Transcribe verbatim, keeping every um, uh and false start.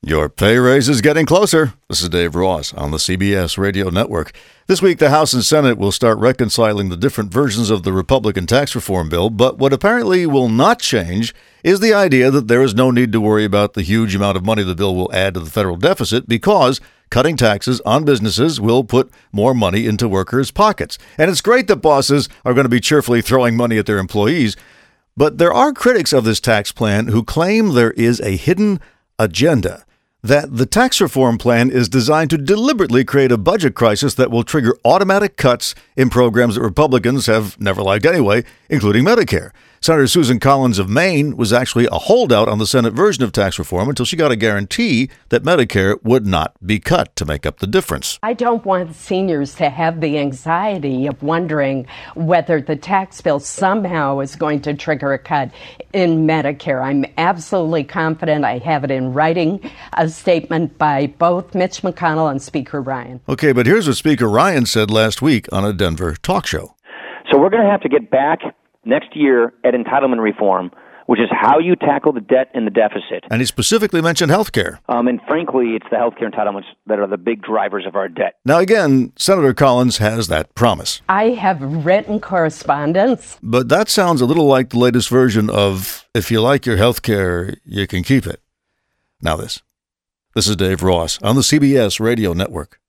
Your pay raise is getting closer. This is Dave Ross on the C B S Radio Network. This week, the House and Senate will start reconciling the different versions of the Republican tax reform bill, but what apparently will not change is the idea that there is no need to worry about the huge amount of money the bill will add to the federal deficit because cutting taxes on businesses will put more money into workers' pockets. And it's great that bosses are going to be cheerfully throwing money at their employees, but there are critics of this tax plan who claim there is a hidden agenda, that the tax reform plan is designed to deliberately create a budget crisis that will trigger automatic cuts in programs that Republicans have never liked anyway, including Medicare. Senator Susan Collins of Maine was actually a holdout on the Senate version of tax reform until she got a guarantee that Medicare would not be cut to make up the difference. I don't want seniors to have the anxiety of wondering whether the tax bill somehow is going to trigger a cut in Medicare. I'm absolutely confident. I have it in writing, a statement by both Mitch McConnell and Speaker Ryan. Okay, but here's what Speaker Ryan said last week on a Denver talk show. So we're going to have to get back next year at entitlement reform, which is how you tackle the debt and the deficit. And he specifically mentioned health care. Um, and frankly, it's the health care entitlements that are the big drivers of our debt. Now, again, Senator Collins has that promise. I have written correspondence. But that sounds a little like the latest version of, if you like your health care, you can keep it. Now this. This is Dave Ross on the C B S Radio Network.